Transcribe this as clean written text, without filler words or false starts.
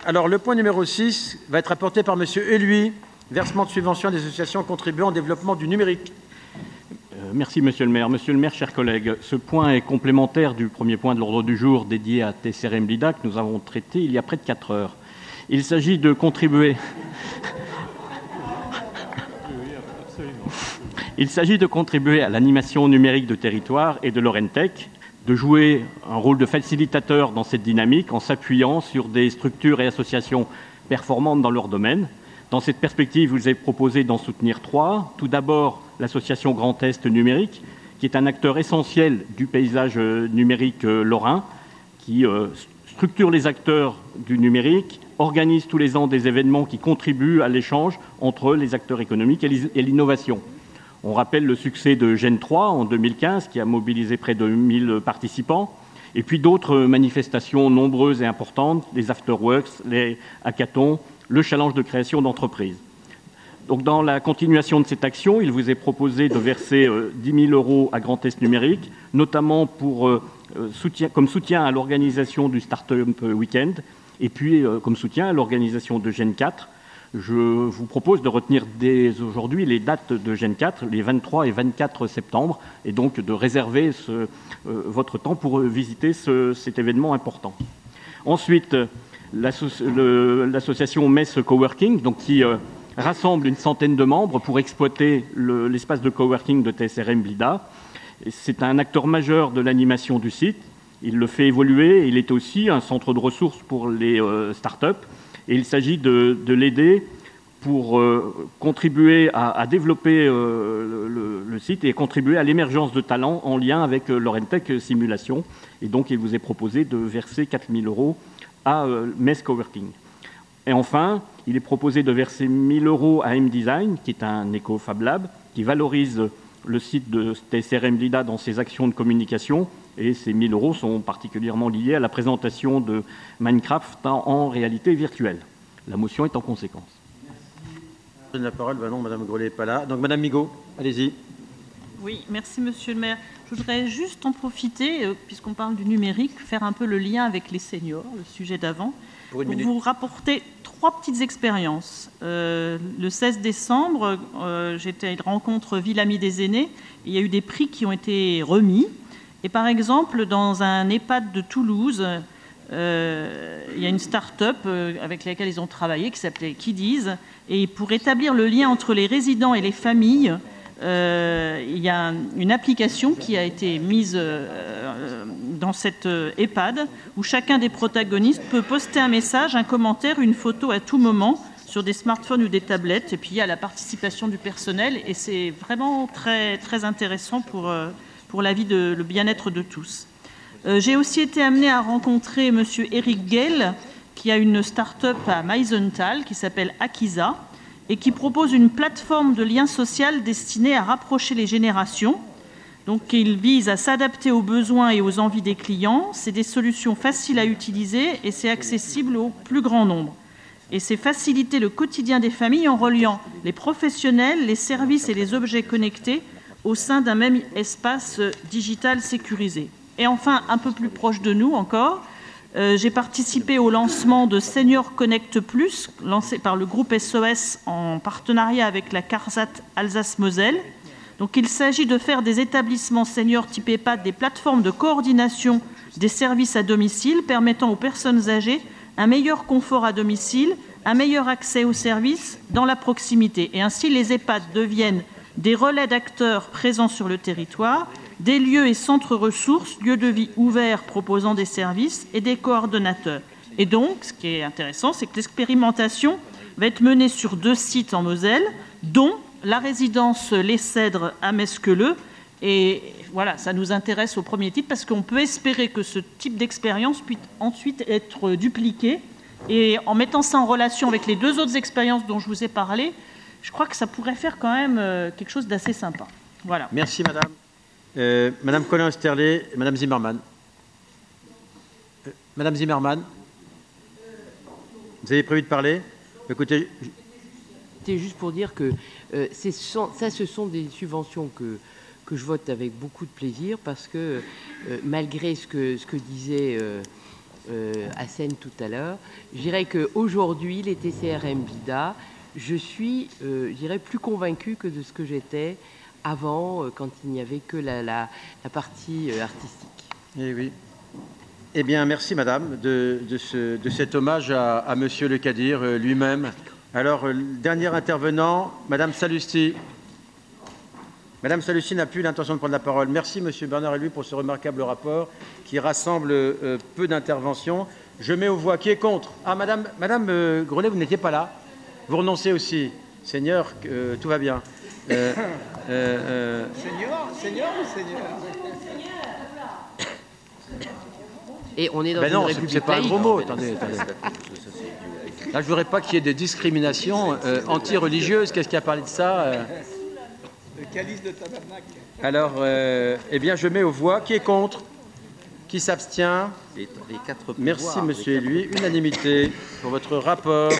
Alors, le point numéro 6 va être apporté par M. Eluy, versement de subventions des associations contribuant au développement du numérique. Merci, Monsieur le maire. Monsieur le maire, chers collègues, ce point est complémentaire du premier point de l'ordre du jour dédié à TCRM Lida que nous avons traité il y a près de 4 heures. Il s'agit de contribuer... Il s'agit de contribuer à l'animation numérique de territoire et de l'Orentech, de jouer un rôle de facilitateur dans cette dynamique en s'appuyant sur des structures et associations performantes dans leur domaine. Dans cette perspective, vous avez proposé d'en soutenir 3. Tout d'abord, l'association Grand Est Numérique, qui est un acteur essentiel du paysage numérique lorrain, qui structure les acteurs du numérique, organise tous les ans des événements qui contribuent à l'échange entre les acteurs économiques et l'innovation. On rappelle le succès de Gen 3 en 2015, qui a mobilisé près de 1000 participants, et puis d'autres manifestations nombreuses et importantes, les afterworks, les hackathons, le challenge de création d'entreprises. Donc, dans la continuation de cette action, il vous est proposé de verser 10 000 € à Grand Est Numérique, notamment comme soutien à l'organisation du Startup Weekend, et puis comme soutien à l'organisation de Gen 4. Je vous propose de retenir dès aujourd'hui les dates de Gen 4, les 23 et 24 septembre, et donc de réserver votre temps pour visiter cet événement important. Ensuite, l'association MES Coworking, donc, qui rassemble une centaine de membres pour exploiter l'espace de coworking de TSRM Blida. C'est un acteur majeur de l'animation du site. Il le fait évoluer. Il est aussi un centre de ressources pour les startups. Et il s'agit de l'aider pour contribuer à développer le site et contribuer à l'émergence de talents en lien avec l'Orentech Simulation. Et donc, il vous est proposé de verser 4 000 € à MES Coworking. Et enfin, il est proposé de verser 1 000 € à M-Design, qui est un Eco-Fab Lab, qui valorise le site de TSRM Lida dans ses actions de communication. Et ces 1 000 € sont particulièrement liés à la présentation de Minecraft en réalité virtuelle. La motion est en conséquence. Merci. La parole, non, Mme Grellet n'est pas là. Donc, Mme Migaud, allez-y. Oui, merci, Monsieur le maire. Je voudrais juste en profiter, puisqu'on parle du numérique, faire un peu le lien avec les seniors, le sujet d'avant, pour vous rapporter 3 petites expériences. Le 16 décembre, j'étais à une rencontre Ville Amie des aînés. Il y a eu des prix qui ont été remis. Et par exemple, dans un EHPAD de Toulouse, il y a une start-up avec laquelle ils ont travaillé qui s'appelait Kiddies. Et pour établir le lien entre les résidents et les familles, il y a une application qui a été mise dans cette EHPAD où chacun des protagonistes peut poster un message, un commentaire, une photo à tout moment sur des smartphones ou des tablettes. Et puis il y a la participation du personnel et c'est vraiment très, très intéressant pour la vie, le bien-être de tous. J'ai aussi été amenée à rencontrer M. Eric Gell, qui a une start-up à Meisenthal qui s'appelle Akiza et qui propose une plateforme de lien social destinée à rapprocher les générations. Donc, il vise à s'adapter aux besoins et aux envies des clients. C'est des solutions faciles à utiliser et c'est accessible au plus grand nombre. Et c'est faciliter le quotidien des familles en reliant les professionnels, les services et les objets connectés au sein d'un même espace digital sécurisé. Et enfin, un peu plus proche de nous encore, j'ai participé au lancement de Senior Connect Plus, lancé par le groupe SOS en partenariat avec la CARSAT Alsace-Moselle. Donc, il s'agit de faire des établissements seniors type EHPAD des plateformes de coordination des services à domicile permettant aux personnes âgées un meilleur confort à domicile, un meilleur accès aux services dans la proximité. Et ainsi, les EHPAD deviennent des relais d'acteurs présents sur le territoire, des lieux et centres ressources, lieux de vie ouverts proposant des services et des coordonnateurs. Et donc, ce qui est intéressant, c'est que l'expérimentation va être menée sur 2 sites en Moselle, dont la résidence Les Cèdres à Mesqueleu. Et voilà, ça nous intéresse au premier titre parce qu'on peut espérer que ce type d'expérience puisse ensuite être dupliqué. Et en mettant ça en relation avec les 2 autres expériences dont je vous ai parlé, je crois que ça pourrait faire quand même quelque chose d'assez sympa. Voilà. Merci, madame. Madame Collin-Esterlé et Madame Zimmermann. Madame Zimmermann, vous avez prévu de parler? Écoutez, c'était juste pour dire que ce sont des subventions que je vote avec beaucoup de plaisir parce que malgré ce que disait Hassen tout à l'heure. Je dirais qu'aujourd'hui, les TCRM-BIDA, je suis, je dirais, plus convaincue que de ce que j'étais avant, quand il n'y avait que la partie artistique. Eh oui. Eh bien, merci, madame, de cet hommage à monsieur Le Cadir lui-même. Alors, dernier intervenant, madame Sallusti. Madame Sallusti n'a plus l'intention de prendre la parole. Merci, monsieur Bernard Eluy, pour ce remarquable rapport qui rassemble peu d'interventions. Je mets aux voix qui est contre. Ah, madame Grenet, vous n'étiez pas là. Vous renoncez aussi. Seigneur, tout va bien. Seigneur ou Seigneur? Et on est dans une non, république c'est pas un laïque. gros mot. Attendez. Là, je ne voudrais pas qu'il y ait des discriminations anti-religieuses. Qu'est-ce qui a parlé de ça Le calice de tabernacle. Alors, eh bien, je mets aux voix. Qui est contre? Qui s'abstient? Les quatre pouvoirs, Merci, monsieur Eluy. Unanimité pour votre rapport.